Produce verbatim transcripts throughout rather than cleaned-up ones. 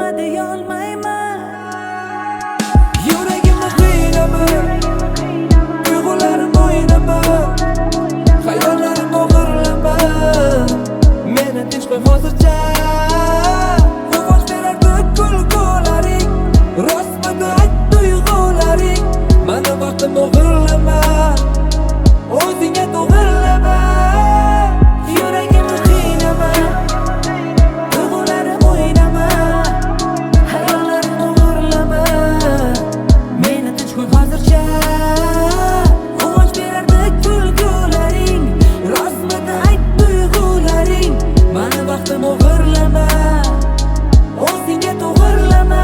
nima deyolmayman. Yuragimni qiynama, tuyg'ularim o'ynama, xayollarim o'g'irlama. Meni tinch qo'y hozircha. Quvonch berardi kulgularing, rostmidi ayt tuyg'ularing. Mani vaqtim o'g'irlama, o'zingga to'g'irlama. Yuragimni qiynama, tuyg'ularim o'ynama, xayollarim o'g'irlama. Meni tinch qo'y hozircha. Quvonch berardi kulgularing, rostmidi ayt tuyg'ularing. Mani vaqtim o'g'irlama, o'zingga to'g'irlama.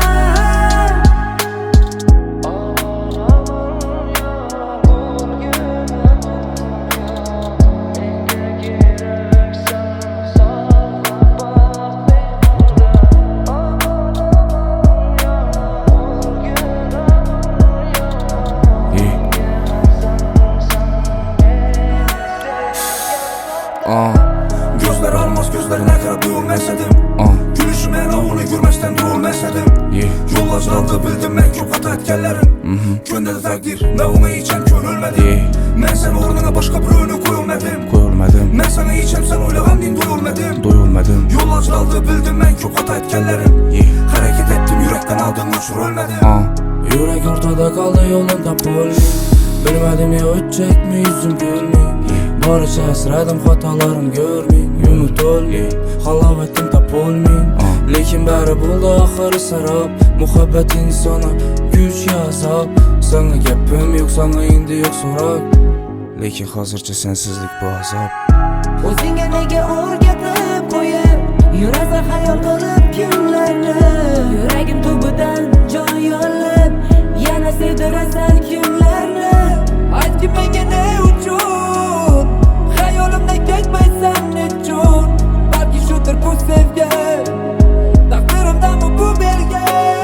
Gözler almaz gözlerine karab duyulmesedim Gülüşüm en oğlu görmezden duyulmesedim Yol acılaldı bildim ben çok hata etkenlerim Gönderi takdir ne ona içen könülmedim Ben sen uğruna başka bir önü koyulmedim Ben sana içem sen oylagan din duyulmedim Yol acılaldı bildim ben çok hata etkenlerim Hareket ettim yürekten aldığın uçur ölmedim Yürek ortada kaldı yolum tapılmıyor Bilmedim ya ötecek mi yüzüm gülmüyor Barıca esradım hatalarım görmeyin Ümit olmeyin Halavetim tap olmeyin Lekin bari buldu ahırı sarap Muhabbet insana güç yazap Sana gepim yok sana indi yok sorak Lekin hazırca sensizlik bu azap O'zingga nega o'rgatib qo'yib yurasan xayol qilib kunlarni Yuragim tubidan jon yollab yana sevdirasan kunlarni Aytgin menga ne uchun xayolimdan ketmaysan nechun Balki shudir bu sevgi taqdirimdanmi bu belgi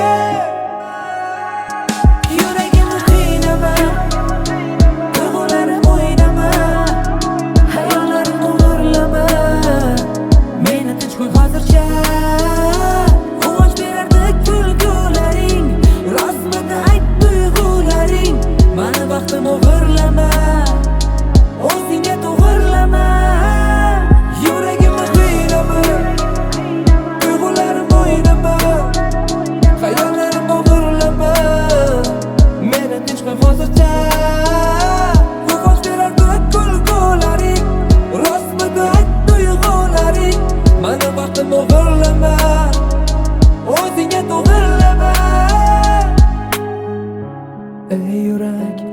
Yuragimni qiynama tuyg'ularim o'ynama xayollarim o'g'irlama Meni tinch qo'y hozircha Quvonch berardi kulgularing Rostmidi ayt tuyg'ularing Mani vaqtim o'g'irlama O'zingga to'g'irlama Yuragimni qiynama tuyg'ularim o'ynama xayollarim o'g'irlama Meni tinch qo'y hozircha Quvonch berardi kulgularing Rostmidi ayt tuyg'ularing Mani vaqtim o'g'irlama O'zingga to'g'irlama Ey yurak